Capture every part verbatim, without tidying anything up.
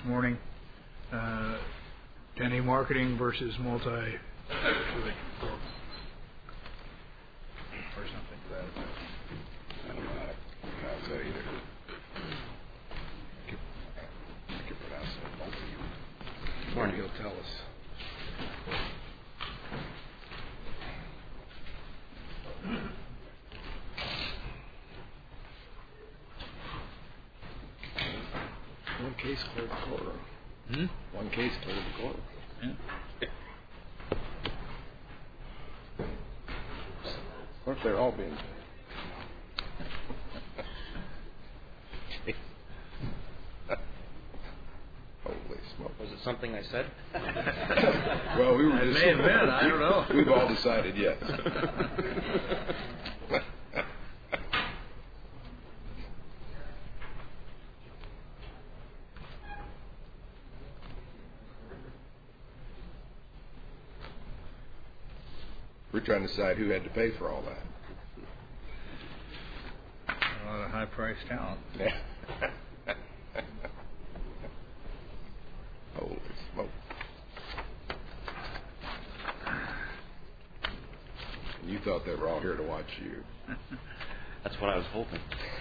morning. Uh, Denny Marketing versus Multi or something to that effect. I don't know how to pronounce that either. I can, I can pronounce it. Both of you. Morning. He'll tell us. One case cleared the courtroom. Hmm? One case cleared the courtroom. Yeah. What if they're all being paid? Holy smoke. Was it something I said? Well, we were It just... may have been, I don't know. We've all decided yes. We're trying to decide who had to pay for all that. A lot of high-priced talent. Holy smoke. You thought they were all here to watch you. That's what I was hoping.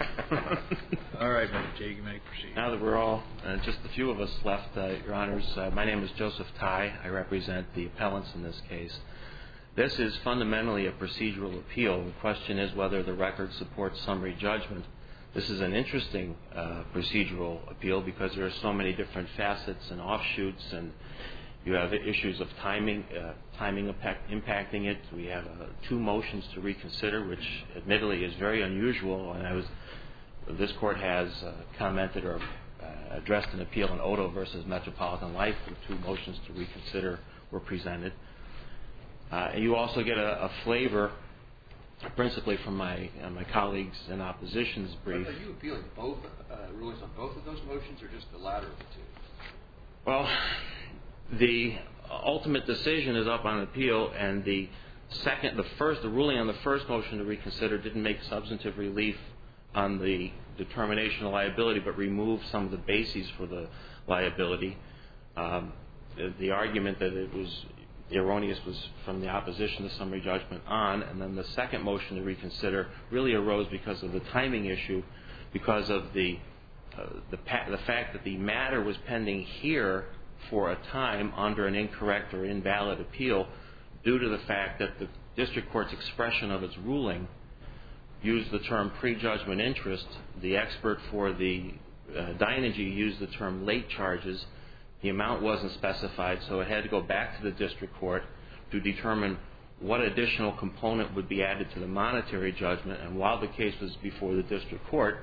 All right, Mister J, you may proceed. Now that we're all, uh, just a few of us left, uh, Your Honors, uh, my name is Joseph Ty. I represent the appellants in this case. This is fundamentally a procedural appeal. The question is whether the record supports summary judgment. This is an interesting uh, procedural appeal because there are so many different facets and offshoots, and you have issues of timing, uh, timing impact, impacting it. We have uh, two motions to reconsider, which admittedly is very unusual. And I was, this court has uh, commented or uh, addressed an appeal in Odo versus Metropolitan Life, where two motions to reconsider were presented. Uh, you also get a, a flavor, principally from my uh, my colleagues in opposition's brief. Are you appealing both uh, rulings on both of those motions, or just the latter of the two? Well, the ultimate decision is up on appeal, and the second, the first, the ruling on the first motion to reconsider didn't make substantive relief on the determination of liability, but removed some of the bases for the liability. Um, the, the argument that it was erroneous was from the opposition to summary judgment on, and then the second motion to reconsider really arose because of the timing issue, because of the uh, the, pa- the fact that the matter was pending here for a time under an incorrect or invalid appeal, due to the fact that the district court's expression of its ruling used the term prejudgment interest. The expert for the uh, Dynegy used the term late charges. The amount wasn't specified, so it had to go back to the district court to determine what additional component would be added to the monetary judgment. And while the case was before the district court,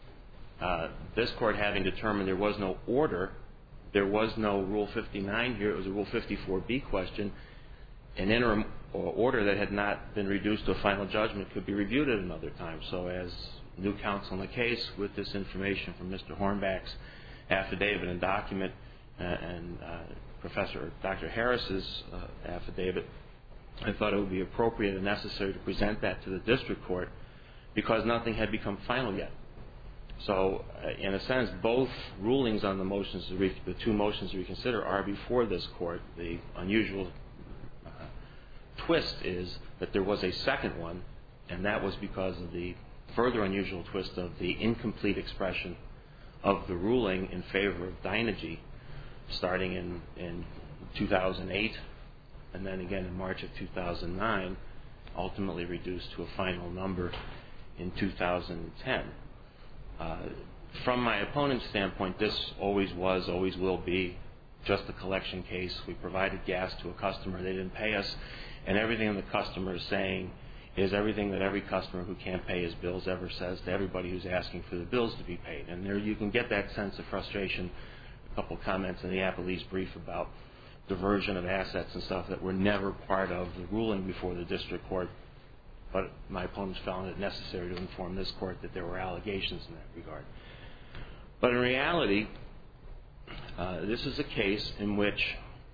uh, this court having determined there was no order, there was no Rule fifty-nine here, it was a Rule fifty-four B question, an interim order that had not been reduced to a final judgment could be reviewed at another time. So as new counsel in the case, with this information from Mister Hornback's affidavit and document, Uh, and uh, Professor Doctor Harris's uh, affidavit, I thought it would be appropriate and necessary to present that to the district court because nothing had become final yet. So, uh, in a sense, both rulings on the motions, to re- the two motions to reconsider, are before this court. The unusual uh, twist is that there was a second one, and that was because of the further unusual twist of the incomplete expression of the ruling in favor of Dynegy, starting in, in two thousand eight and then again in March of two thousand nine, ultimately reduced to a final number in two thousand ten. Uh, from my opponent's standpoint, this always was, always will be just a collection case. We provided gas to a customer, they didn't pay us, and everything the customer is saying is everything that every customer who can't pay his bills ever says to everybody who's asking for the bills to be paid. And there you can get that sense of frustration. A couple of comments in the appellee's brief about diversion of assets and stuff that were never part of the ruling before the district court, but my opponents found it necessary to inform this court that there were allegations in that regard. But in reality, uh, this is a case in which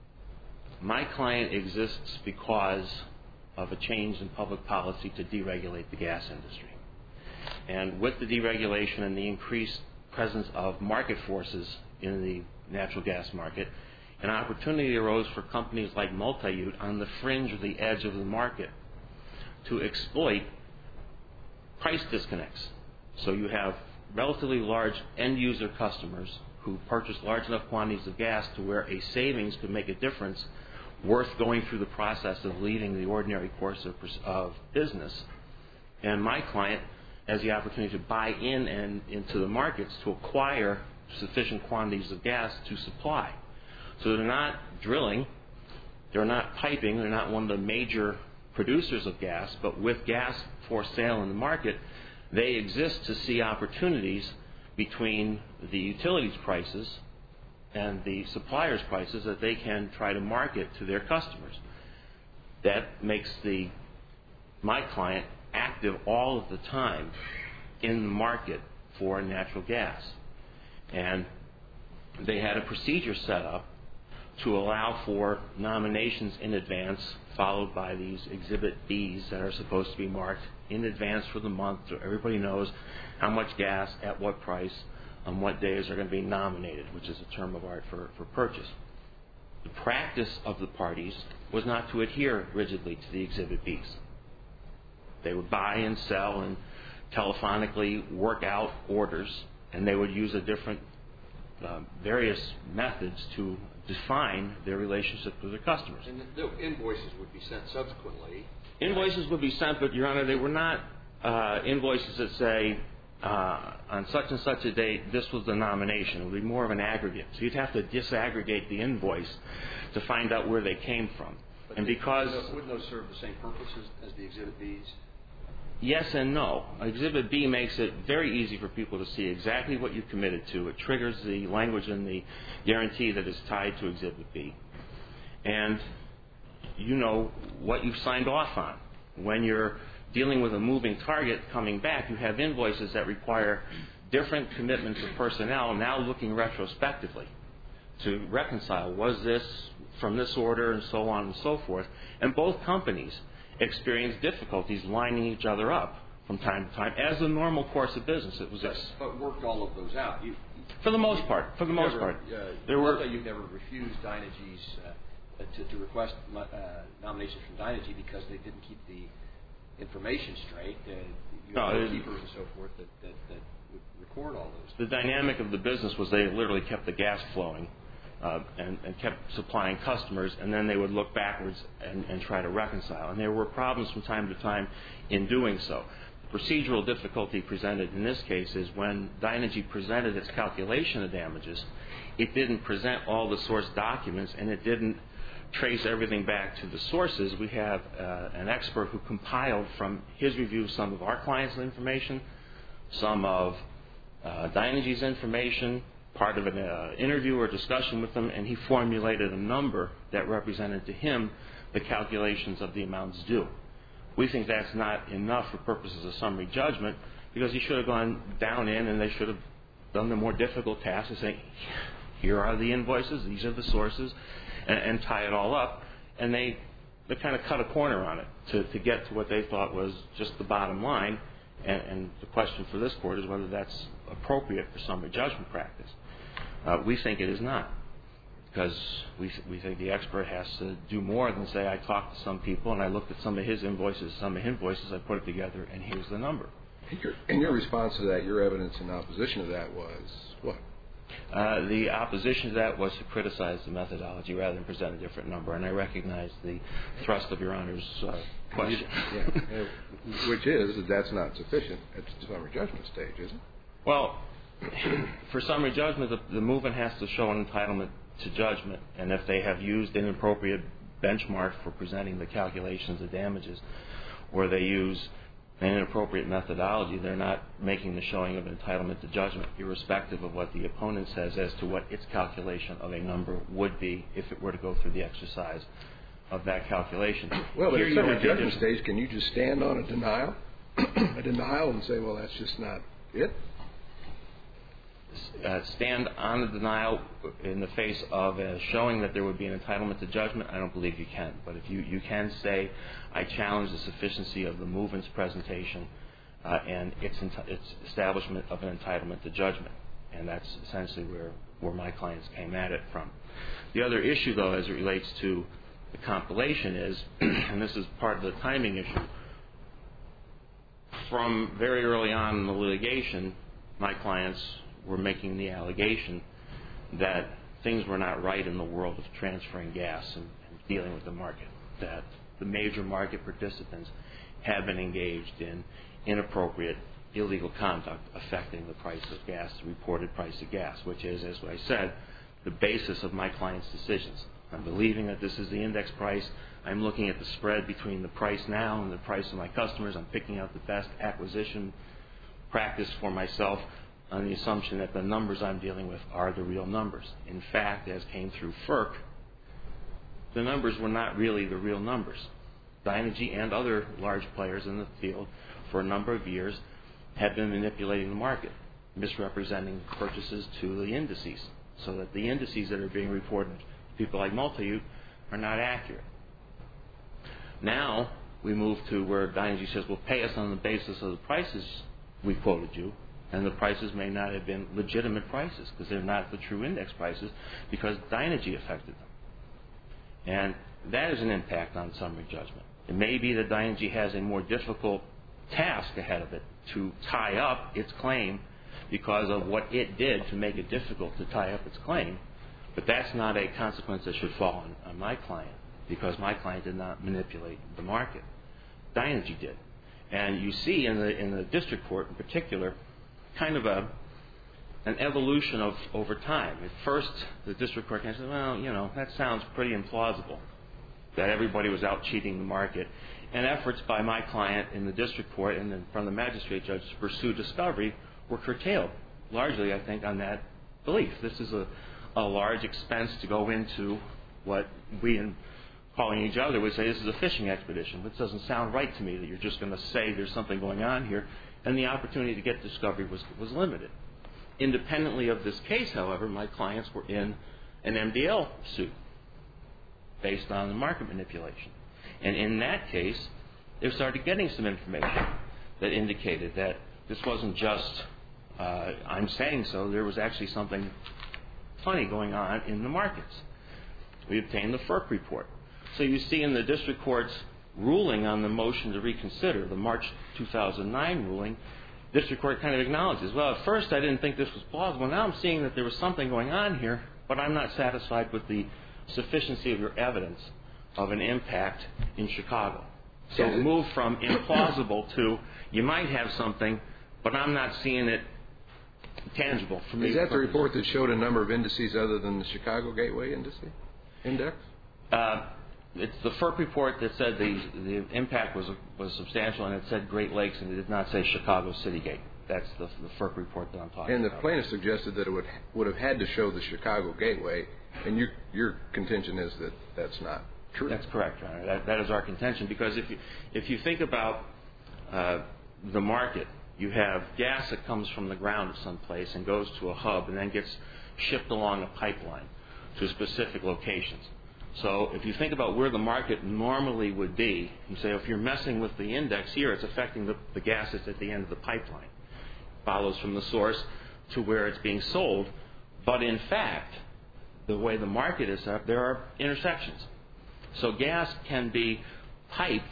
my client exists because of a change in public policy to deregulate the gas industry. And with the deregulation and the increased presence of market forces in the natural gas market, an opportunity arose for companies like Multi-Ute on the fringe or the edge of the market to exploit price disconnects. So you have relatively large end-user customers who purchase large enough quantities of gas to where a savings could make a difference worth going through the process of leaving the ordinary course of, of business. And my client has the opportunity to buy in and into the markets to acquire sufficient quantities of gas to supply. So they're not drilling, they're not piping, they're not one of the major producers of gas, but with gas for sale in the market, they exist to see opportunities between the utilities prices and the suppliers' prices that they can try to market to their customers. That makes the my client active all of the time in the market for natural gas. And they had a procedure set up to allow for nominations in advance, followed by these Exhibit Bs that are supposed to be marked in advance for the month so everybody knows how much gas, at what price, on what days are going to be nominated, which is a term of art for, for purchase. The practice of the parties was not to adhere rigidly to the Exhibit Bs. They would buy and sell and telephonically work out orders, and they would use a different uh, various methods to define their relationship with their customers. And the invoices would be sent subsequently. Invoices would be sent, but, Your Honor, they were not uh, invoices that say, uh, on such and such a date, this was the nomination. It would be more of an aggregate. So you'd have to disaggregate the invoice to find out where they came from. But and they, because... Wouldn't those serve the same purpose as, as the Exhibit Bs? Yes and no. Exhibit B makes it very easy for people to see exactly what you committed to. It triggers the language in the guarantee that is tied to Exhibit B. And you know what you've signed off on. When you're dealing with a moving target coming back, you have invoices that require different commitments of personnel, now looking retrospectively to reconcile, was this from this order, and so on and so forth. And both companies experienced difficulties lining each other up from time to time as a normal course of business. It was But, but worked all of those out. You, for the most part. For the most never, part, uh, there were. You've never refused Dynegy's uh, to, to request uh, nominations from Dynegy because they didn't keep the information straight. Uh, you No, have it- keepers and so forth that, that, that would record all those. The dynamic of the business was they literally kept the gas flowing uh, and, and kept supplying customers, and then they would look backwards and, and try to reconcile. And there were problems from time to time in doing so. The procedural difficulty presented in this case is when Dynegy presented its calculation of damages, it didn't present all the source documents, and it didn't trace everything back to the sources. We have uh, an expert who compiled from his review some of our clients' information, some of uh, Dynegy's information, part of an uh, interview or discussion with them, and he formulated a number that represented to him the calculations of the amounts due. We think that's not enough for purposes of summary judgment because he should have gone down in and they should have done the more difficult task of saying, here are the invoices, these are the sources, and, and tie it all up. And they, they kind of cut a corner on it to, to get to what they thought was just the bottom line. And, and the question for this court is whether that's appropriate for summary judgment practice. Uh, we think it is not, because we, we think the expert has to do more than say, I talked to some people and I looked at some of his invoices, some of his invoices, I put it together, and here's the number. In your, in your response to that, your evidence in opposition to that was what? Uh, the opposition to that was to criticize the methodology rather than present a different number, and I recognize the thrust of Your Honor's uh, question. Yeah. Which is that that's not sufficient at the summary judgment stage, is it? Well, for summary judgment, the, the movement has to show an entitlement to judgment, and if they have used an inappropriate benchmark for presenting the calculations of damages, or they use an inappropriate methodology, they're not making the showing of entitlement to judgment, irrespective of what the opponent says as to what its calculation of a number would be if it were to go through the exercise of that calculation. Well, but Here at you summary have the judgment addition- stage, can you just stand on a denial, a denial, and say, well, that's just not it? Uh, stand on the denial in the face of uh, showing that there would be an entitlement to judgment? I don't believe you can. But if you, you can say, I challenge the sufficiency of the movement's presentation uh, and its, enti- its establishment of an entitlement to judgment. And that's essentially where where my clients came at it from. The other issue, though, as it relates to the compilation is, and this is part of the timing issue, from very early on in the litigation, my clients were making the allegation that things were not right in the world of transferring gas and, and dealing with the market, that the major market participants have been engaged in inappropriate, illegal conduct affecting the price of gas, the reported price of gas, which is, as I said, the basis of my clients' decisions. I'm believing that this is the index price. I'm looking at the spread between the price now and the price of my customers. I'm picking out the best acquisition practice for myself on the assumption that the numbers I'm dealing with are the real numbers. In fact, as came through F E R C, the numbers were not really the real numbers. Dynegy and other large players in the field for a number of years have been manipulating the market, misrepresenting purchases to the indices, so that the indices that are being reported to people like Multi-U are not accurate. Now we move to where Dynegy says, well, pay us on the basis of the prices we quoted you, and the prices may not have been legitimate prices because they're not the true index prices because Dynegy affected them. And that is an impact on summary judgment. It may be that Dynegy has a more difficult task ahead of it to tie up its claim because of what it did to make it difficult to tie up its claim, but that's not a consequence that should fall on, on my client because my client did not manipulate the market. Dynegy did. And you see in the in the district court in particular kind of a an evolution of over time. At first, the district court kind of said, well, you know, that sounds pretty implausible, that everybody was out cheating the market. And efforts by my client in the district court and then from the magistrate judge to pursue discovery were curtailed, largely, I think, on that belief. This is a, a large expense to go into what we, in calling each other, would say this is a fishing expedition. This doesn't sound right to me that you're just going to say there's something going on here. And the opportunity to get discovery was, was limited. Independently of this case, however, my clients were in an M D L suit based on the market manipulation. And in that case, they started getting some information that indicated that this wasn't just, uh, I'm saying so, there was actually something funny going on in the markets. We obtained the F E R C report. So you see in the district court's ruling on the motion to reconsider, the March two thousand nine ruling, district court kind of acknowledges, well, at first I didn't think this was plausible. Now I'm seeing that there was something going on here, but I'm not satisfied with the sufficiency of your evidence of an impact in Chicago. So it moved from implausible to you might have something, but I'm not seeing it tangible for me. Is that the report that showed a number of indices other than the Chicago Gateway Index? Index? Uh, it's the F E R C report that said the the impact was was substantial, and it said Great Lakes, and it did not say Chicago Citygate. That's the, the F E R C report that I'm talking and about. And the plaintiff suggested that it would would have had to show the Chicago Gateway, and your your contention is that that's not true. That's correct, Your Honor. That, that is our contention, because if you if you think about uh, the market, you have gas that comes from the ground someplace and goes to a hub and then gets shipped along a pipeline to specific locations. So if you think about where the market normally would be, you say if you're messing with the index here, it's affecting the, the gas that's at the end of the pipeline. Follows from the source to where it's being sold. But in fact, the way the market is set up, there are intersections. So gas can be piped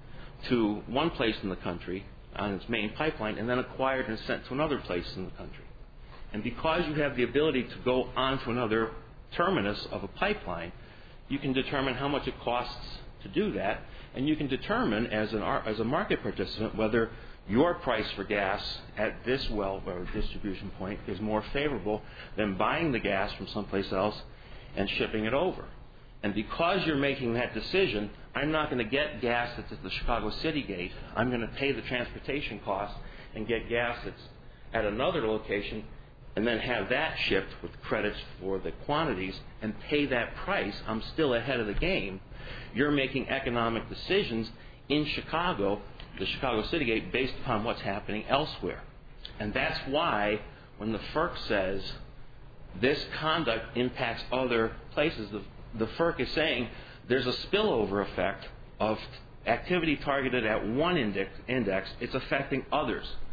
to one place in the country on its main pipeline and then acquired and sent to another place in the country. And because you have the ability to go on to another terminus of a pipeline, you can determine how much it costs to do that, and you can determine as an as a market participant whether your price for gas at this well or distribution point is more favorable than buying the gas from someplace else and shipping it over. And because you're making that decision, I'm not going to get gas that's at the Chicago Citygate. I'm going to pay the transportation costs and get gas that's at another location and then have that shipped with credits for the quantities and pay that price. I'm still ahead of the game. You're making economic decisions in Chicago, the Chicago Citygate, based upon what's happening elsewhere. And that's why when the F E R C says this conduct impacts other places, the, the F E R C is saying there's a spillover effect of activity targeted at one index, index. It's affecting others.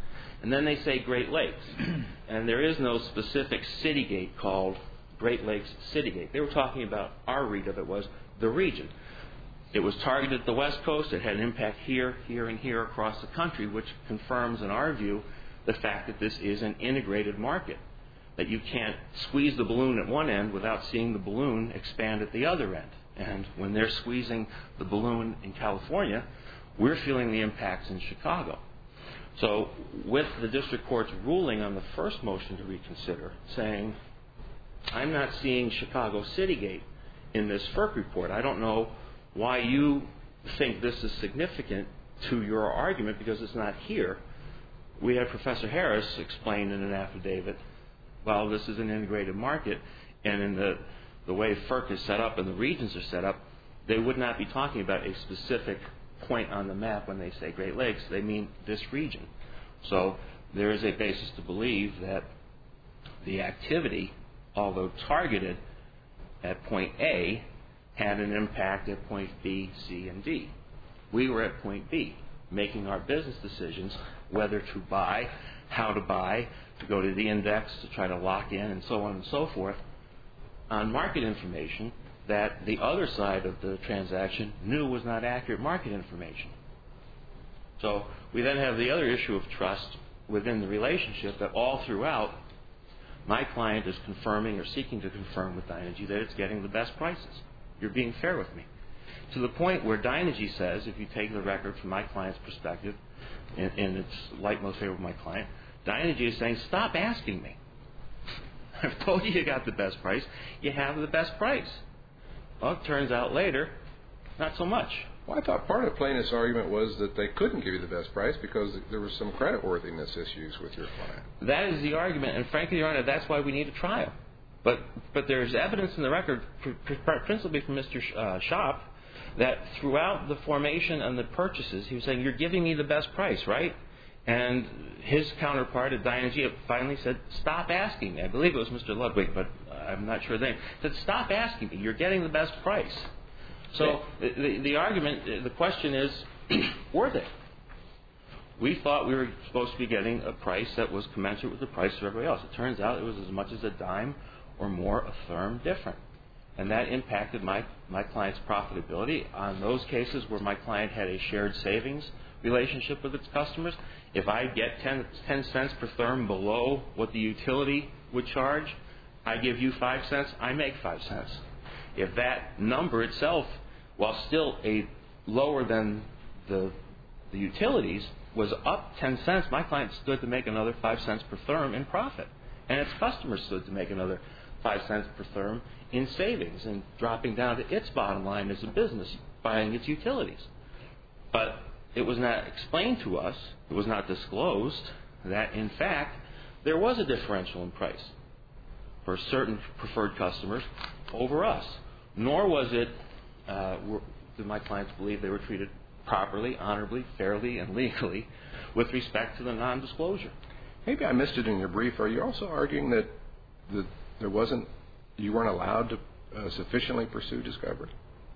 And then they say Great Lakes. And there is no specific city gate called Great Lakes City Gate. They were talking about, our read of it was the region. It was targeted at the West Coast. It had an impact here, here, and here across the country, which confirms, in our view, the fact that this is an integrated market, that you can't squeeze the balloon at one end without seeing the balloon expand at the other end. And when they're squeezing the balloon in California, we're feeling the impacts in Chicago. So with the district court's ruling on the first motion to reconsider, saying, I'm not seeing Chicago Citygate in this FERC report. I don't know why you think this is significant to your argument because it's not here. We had Professor Harris explain in an affidavit, well, this is an integrated market, and in the, the way FERC is set up and the regions are set up, they would not be talking about a specific point on the map when they say Great Lakes. They mean this region. So there is a basis to believe that the activity, although targeted at point A, had an impact at point B, C, and D. We were at point B, making our business decisions whether to buy, how to buy, to go to the index, to try to lock in, and so on and so forth, on market information that the other side of the transaction knew was not accurate market information. So we then have the other issue of trust within the relationship that all throughout, my client is confirming or seeking to confirm with Dynegy that it's getting the best prices. You're being fair with me. To the point where Dynegy says, if you take the record from my client's perspective, and, and it's light most favorable to my client, Dynegy is saying, stop asking me. I've told you you got the best price. You have the best price. Well, it turns out later, not so much. Well, I thought part of the plaintiff's argument was that they couldn't give you the best price because there was some creditworthiness issues with your client. That is the argument, and frankly, Your Honor, that's why we need a trial. But but there's evidence in the record, principally from Mister Uh, Shop, that throughout the formation and the purchases, he was saying, you're giving me the best price, right? And his counterpart at Dynegy finally said, stop asking me. I believe it was Mister Ludwig, but I'm not sure the name. Said, stop asking me. You're getting the best price. So the, the, the argument, the question is, were they? We thought we were supposed to be getting a price that was commensurate with the price of everybody else. It turns out it was as much as a dime or more a therm different. And that impacted my, my client's profitability. On those cases where my client had a shared savings relationship with its customers, if I get ten, ten cents per therm below what the utility would charge, I give you five cents, I make five cents. If that number itself, while still a lower than the, the utilities, was up ten cents, my client stood to make another five cents per therm in profit. And its customers stood to make another five cents per therm in savings and dropping down to its bottom line as a business, buying its utilities. But it was not explained to us, it was not disclosed, that in fact there was a differential in price for certain preferred customers over us. Nor was it, uh, were, did my clients believe they were treated properly, honorably, fairly, and legally with respect to the nondisclosure. Maybe I missed it in your brief. Are you also arguing that the, there wasn't, you weren't allowed to uh, sufficiently pursue discovery?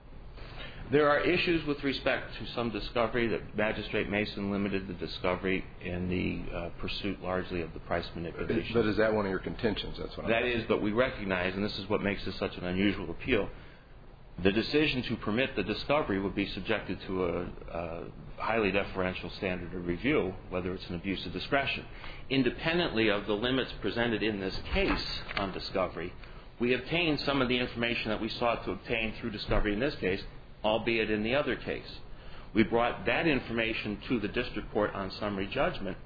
There are issues with respect to some discovery that Magistrate Mason limited the discovery in the uh, pursuit largely of the price manipulation. But is that one of your contentions? That's what that I'm is, but we recognize, and this is what makes this such an unusual appeal, the decision to permit the discovery would be subjected to a, a highly deferential standard of review, whether it's an abuse of discretion. Independently of the limits presented in this case on discovery, we obtained some of the information that we sought to obtain through discovery in this case, albeit in the other case. We brought that information to the district court on summary judgment,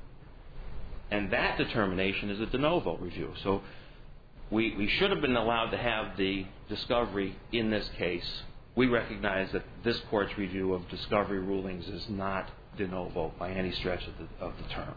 and that determination is a de novo review. So we, we should have been allowed to have the discovery in this case. We recognize that this court's review of discovery rulings is not de novo by any stretch of the, of the term.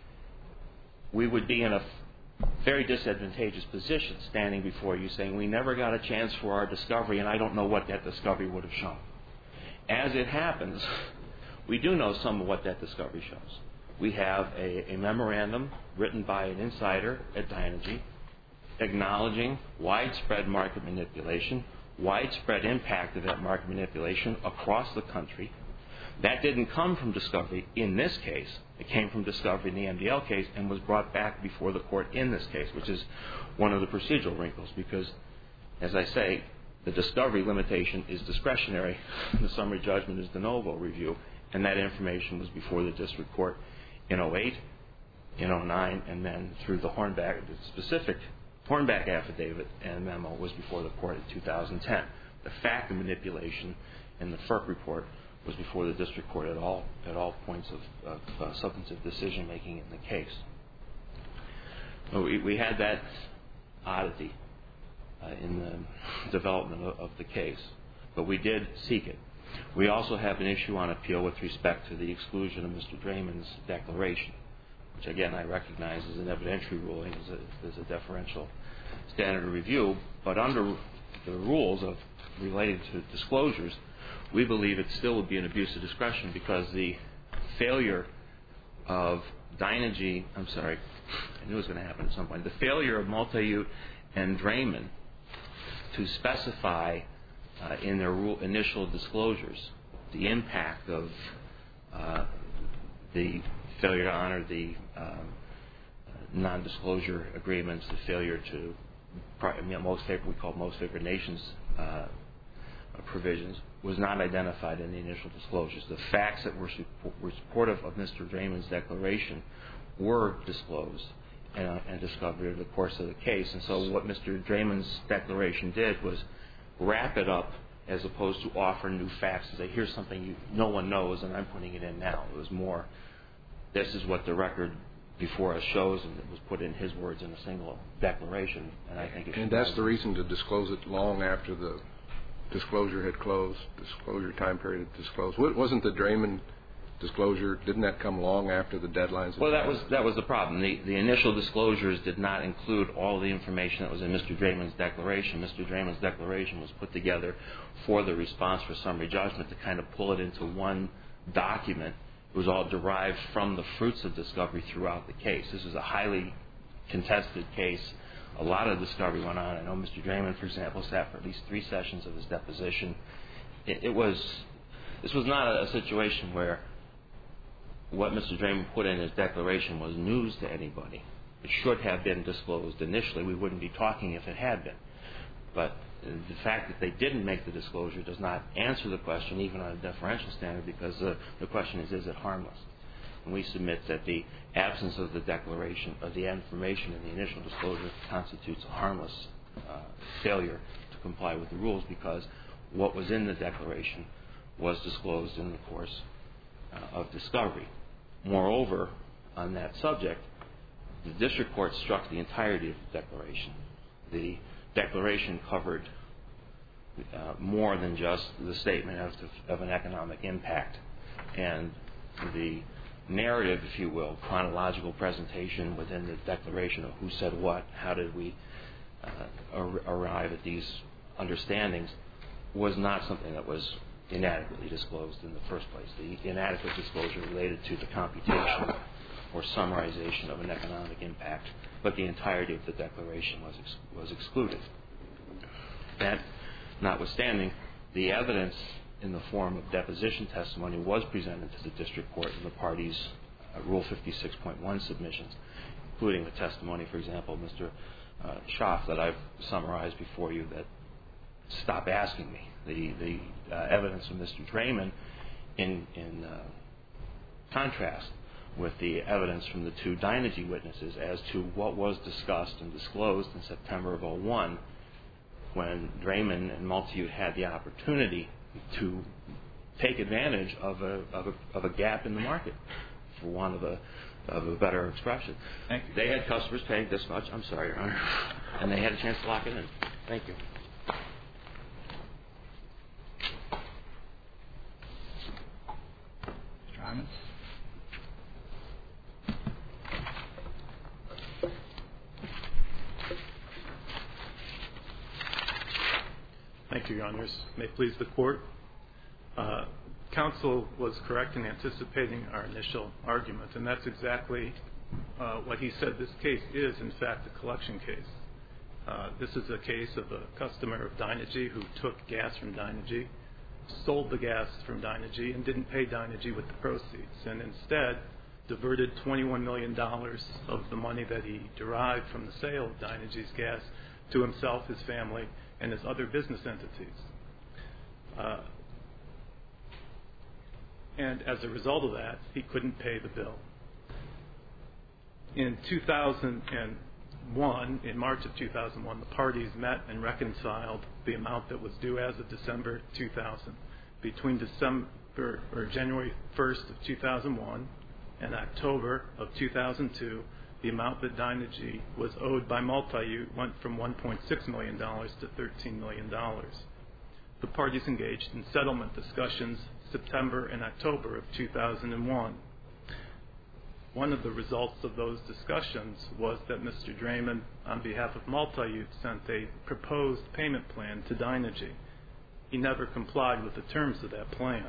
We would be in a very disadvantageous position standing before you saying we never got a chance for our discovery and I don't know what that discovery would have shown. As it happens, we do know some of what that discovery shows. We have a, a memorandum written by an insider at Dynegy acknowledging widespread market manipulation, widespread impact of that market manipulation across the country, That didn't come from discovery in this case. It came from discovery in the M D L case and was brought back before the court in this case, which is one of the procedural wrinkles because, as I say, the discovery limitation is discretionary. The summary judgment is de novo review, and that information was before the district court in oh eight, in oh nine, and then through the Hornback, the specific Hornback affidavit and memo was before the court in two thousand ten. The fact of manipulation in the F E R C report was before the district court at all at all points of, of uh, substantive decision making in the case. So we, we had that oddity uh, in the development of, of the case, but we did seek it. We also have an issue on appeal with respect to the exclusion of Mister Draymond's declaration, which again I recognize as an evidentiary ruling, as a, as a deferential standard of review, but under the rules of related to disclosures, we believe it still would be an abuse of discretion because the failure of Dynegy, I'm sorry, I knew it was going to happen at some point, the failure of Multi-Ute and Draymond to specify uh, in their rule, initial disclosures the impact of uh, the failure to honor the um, non-disclosure agreements, the failure to most favored, we call most favored nations uh, provisions, was not identified in the initial disclosures. The facts that were, support, were supportive of Mister Draymond's declaration were disclosed and, and discovered in the course of the case. And so what Mister Draymond's declaration did was wrap it up as opposed to offer new facts and say, here's something you, no one knows and I'm putting it in now. It was more, this is what the record before us shows, and it was put in his words in a single declaration. And I think it should. And that's the reason to disclose it long after the disclosure had closed, disclosure time period had disclosed. Wasn't the Draymond disclosure, didn't that come long after the deadlines? Well, that was that was the problem. The, the initial disclosures did not include all the information that was in Mister Draymond's declaration. Mister Draymond's declaration was put together for the response for summary judgment to kind of pull it into one document. It was all derived from the fruits of discovery throughout the case. This is a highly contested case. A lot of discovery went on. I know Mister Draymond, for example, sat for at least three sessions of his deposition. It, it was, this was not a, a situation where what Mister Draymond put in his declaration was news to anybody. It should have been disclosed initially. We wouldn't be talking if it had been. But the fact that they didn't make the disclosure does not answer the question, even on a deferential standard, because the, the question is, is it harmless? And we submit that the absence of the declaration, of the information in the initial disclosure, constitutes a harmless uh, failure to comply with the rules because what was in the declaration was disclosed in the course uh, of discovery. Moreover, on that subject, the district court struck the entirety of the declaration. The declaration covered uh, more than just the statement of, of an economic impact. And the narrative, if you will, chronological presentation within the declaration of who said what, how did we uh, ar- arrive at these understandings, was not something that was inadequately disclosed in the first place. The inadequate disclosure related to the computation or summarization of an economic impact, but the entirety of the declaration was ex- was excluded. That notwithstanding, the evidence in the form of deposition testimony was presented to the district court in the parties' uh, Rule fifty-six point one submissions, including the testimony, for example, of Mister Uh, Schaaf that I've summarized before you, that stop asking me. The, the uh, evidence of Mister Draymond in, in uh, contrast with the evidence from the two Dynegy witnesses as to what was discussed and disclosed in September of oh one when Draymond and Multi-Ute had the opportunity to take advantage of a, of a, of a gap in the market, for want of a, of a better expression. Thank you. They had customers paying this much, I'm sorry, Your Honor, and they had a chance to lock it in. Thank you. Mister Hyman? Thank you, Your Honors. May it please the Court. Uh, counsel was correct in anticipating our initial argument, and that's exactly uh, what he said. This case is, in fact, a collection case. Uh, this is a case of a customer of Dynegy who took gas from Dynegy, sold the gas from Dynegy and didn't pay Dynegy with the proceeds, and instead diverted twenty-one million dollars of the money that he derived from the sale of Dynegy's gas to himself, his family, and his other business entities. Uh, and as a result of that, he couldn't pay the bill. In two thousand one, in March of two thousand one, the parties met and reconciled the amount that was due as of December two thousand. Between December or January first of two thousand one and October of two thousand two, the amount that Dynegy was owed by Multi-Ute went from one point six million dollars to thirteen million dollars. The parties engaged in settlement discussions September and October of two thousand one. One of the results of those discussions was that Mister Draymond, on behalf of Multi-Ute, sent a proposed payment plan to Dynegy. He never complied with the terms of that plan.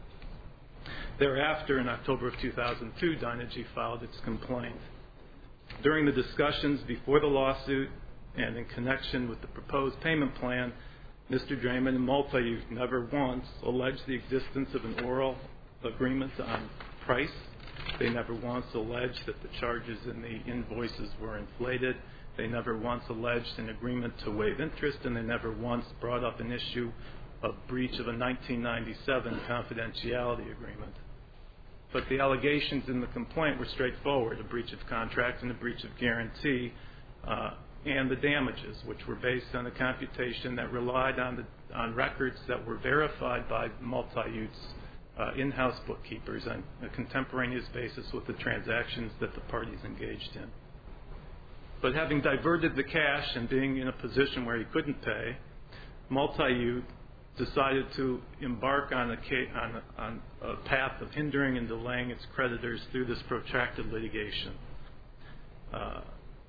Thereafter, in October of two thousand two, Dynegy filed its complaint. During the discussions before the lawsuit and in connection with the proposed payment plan, Mister Draymond and Multi-Ute never once alleged the existence of an oral agreement on price. They never once alleged that the charges in the invoices were inflated. They never once alleged an agreement to waive interest, and they never once brought up an issue of breach of a nineteen ninety-seven confidentiality agreement. But the allegations in the complaint were straightforward: a breach of contract and a breach of guarantee, uh, and the damages, which were based on a computation that relied on, the, on records that were verified by Multi-Ute's uh, in-house bookkeepers on a contemporaneous basis with the transactions that the parties engaged in. But having diverted the cash and being in a position where he couldn't pay, Multi-Ute decided to embark on a, on, a, on a path of hindering and delaying its creditors through this protracted litigation. Uh,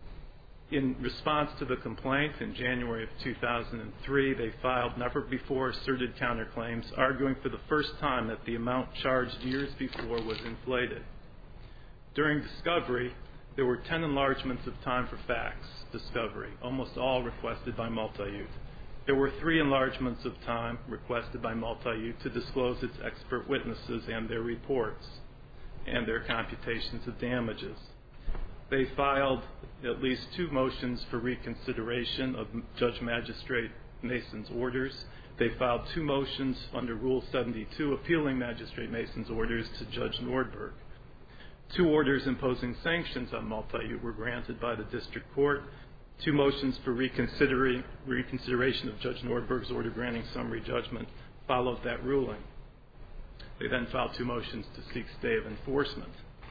in response to the complaint, in January of two thousand three, they filed never-before asserted counterclaims, arguing for the first time that the amount charged years before was inflated. During discovery, there were ten enlargements of time for facts discovery, almost all requested by Multi-Ute. There were three enlargements of time requested by Multi-Ute to disclose its expert witnesses and their reports and their computations of damages. They filed at least two motions for reconsideration of Judge Magistrate Mason's orders. They filed two motions under Rule seventy-two appealing Magistrate Mason's orders to Judge Nordberg. Two orders imposing sanctions on Multi-Ute were granted by the district court. Two motions for reconsidering, reconsideration of Judge Nordberg's order granting summary judgment followed that ruling. They then filed two motions to seek stay of enforcement.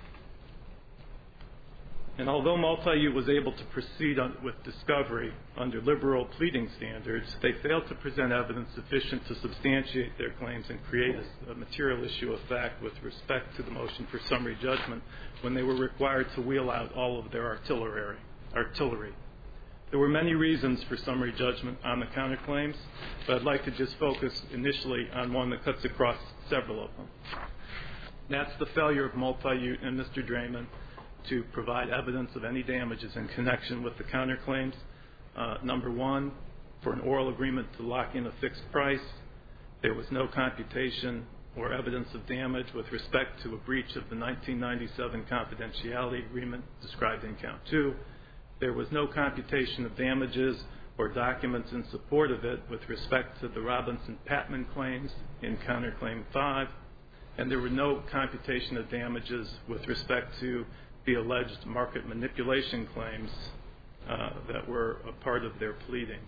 And although Multi-Ute was able to proceed on, with discovery under liberal pleading standards, they failed to present evidence sufficient to substantiate their claims and create a, a material issue of fact with respect to the motion for summary judgment when they were required to wheel out all of their artillery. artillery. There were many reasons for summary judgment on the counterclaims, but I'd like to just focus initially on one that cuts across several of them. That's the failure of Multi-Ute and Mister Draymond to provide evidence of any damages in connection with the counterclaims. Uh, number one, for an oral agreement to lock in a fixed price, there was no computation or evidence of damage with respect to a breach of the nineteen ninety-seven confidentiality agreement described in count two. There was no computation of damages or documents in support of it with respect to the Robinson-Patman claims in counterclaim five, and there were no computation of damages with respect to the alleged market manipulation claims uh, that were a part of their pleadings,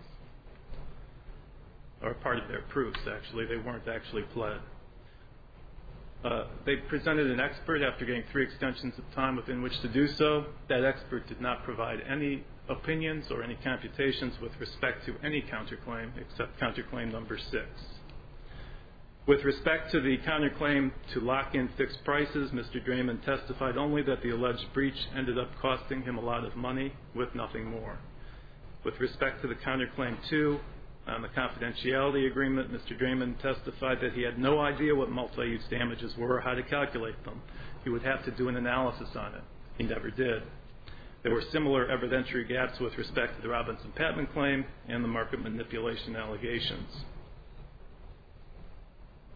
or part of their proofs, actually. They weren't actually pled. Uh, they presented an expert after getting three extensions of time within which to do so. That expert did not provide any opinions or any computations with respect to any counterclaim except counterclaim number six. With respect to the counterclaim to lock in fixed prices, Mister Draymond testified only that the alleged breach ended up costing him a lot of money with nothing more. With respect to the counterclaim two, on the confidentiality agreement, Mister Draymond testified that he had no idea what Multi-Ute's damages were or how to calculate them. He would have to do an analysis on it. He never did. There were similar evidentiary gaps with respect to the Robinson-Patman claim and the market manipulation allegations.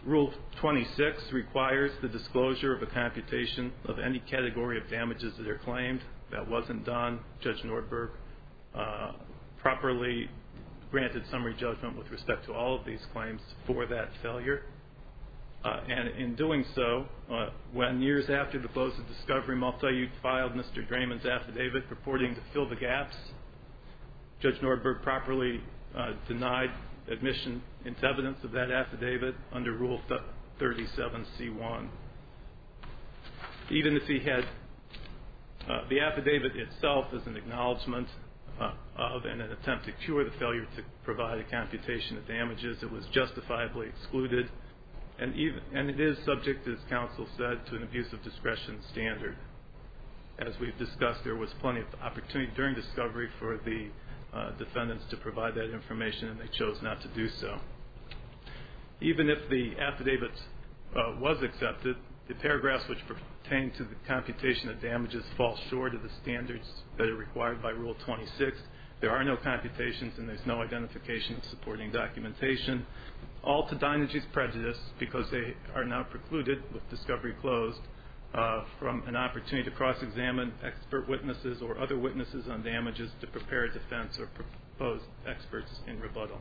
Rule twenty-six requires the disclosure of a computation of any category of damages that are claimed. That wasn't done. Judge Nordberg uh, properly granted summary judgment with respect to all of these claims for that failure. Uh, and in doing so, uh, when years after the close of discovery, Multi-Ute filed Mister Draymond's affidavit purporting to fill the gaps, Judge Nordberg properly uh, denied admission into evidence of that affidavit under Rule thirty-seven C one. Even if he had uh, the affidavit itself as an acknowledgment uh, of and an attempt to cure the failure to provide a computation of damages, it was justifiably excluded. And, even, and it is subject, as counsel said, to an abuse of discretion standard. As we've discussed, there was plenty of opportunity during discovery for the uh, defendants to provide that information, and they chose not to do so. Even if the affidavit uh, was accepted, the paragraphs which pertain to the computation of damages fall short of the standards that are required by Rule twenty-six. There are no computations and there's no identification of supporting documentation, all to Dynegy's prejudice because they are now precluded, with discovery closed, uh, from an opportunity to cross-examine expert witnesses or other witnesses on damages to prepare a defense or propose experts in rebuttal.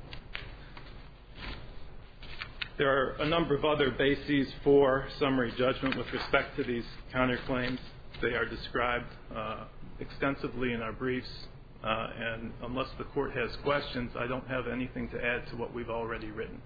There are a number of other bases for summary judgment with respect to these counterclaims. They are described uh, extensively in our briefs. Uh, and unless the court has questions, I don't have anything to add to what we've already written.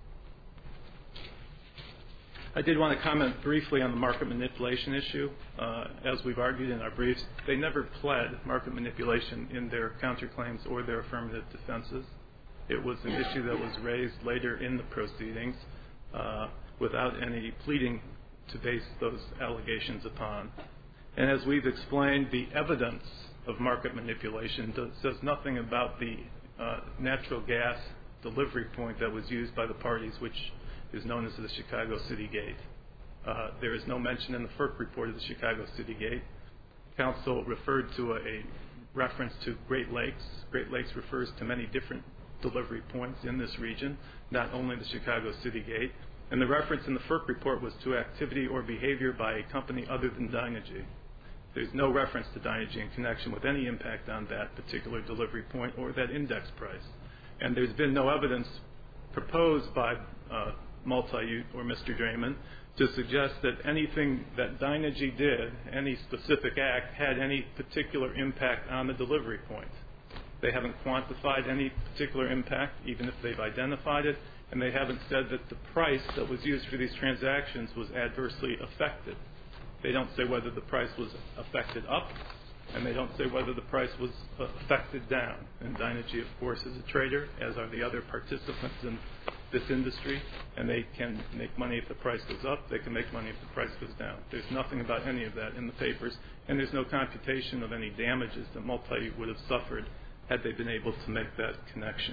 I did want to comment briefly on the market manipulation issue. Uh, as we've argued in our briefs, they never pled market manipulation in their counterclaims or their affirmative defenses. It was an issue that was raised later in the proceedings uh, without any pleading to base those allegations upon. And as we've explained, the evidence of market manipulation does, says nothing about the uh, natural gas delivery point that was used by the parties, which is known as the Chicago City Gate. Uh, there is no mention in the F E R C report of the Chicago City Gate. Counsel referred to a, a reference to Great Lakes. Great Lakes refers to many different delivery points in this region, not only the Chicago City Gate. And the reference in the F E R C report was to activity or behavior by a company other than Dynegy. There's no reference to Dynegy in connection with any impact on that particular delivery point or that index price. And there's been no evidence proposed by uh, Multi-Ute or Mister Draymond to suggest that anything that Dynegy did, any specific act, had any particular impact on the delivery point. They haven't quantified any particular impact, even if they've identified it, and they haven't said that the price that was used for these transactions was adversely affected. They don't say whether the price was affected up, and they don't say whether the price was affected down. And Dynegy, of course, is a trader, as are the other participants in this industry, and they can make money if the price goes up. They can make money if the price goes down. There's nothing about any of that in the papers, and there's no computation of any damages that Multi-Ute would have suffered had they been able to make that connection.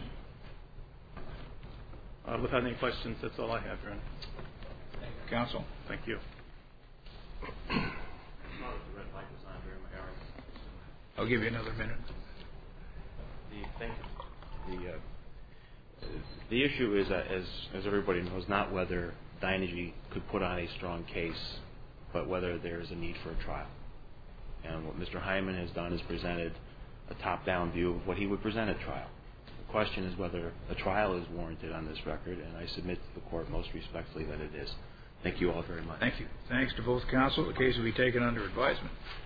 Uh, without any questions, that's all I have, Your Honor. Counsel. Thank you. I'll give you another minute. The, thank you. The, uh, the issue is, uh, as, as everybody knows, not whether Dynegy could put on a strong case, but whether there is a need for a trial. And what Mister Hyman has done is presented a top-down view of what he would present at trial. The question is whether a trial is warranted on this record, and I submit to the Court most respectfully that it is. Thank you all very much. Thank you. Thanks to both counsel. The case will be taken under advisement.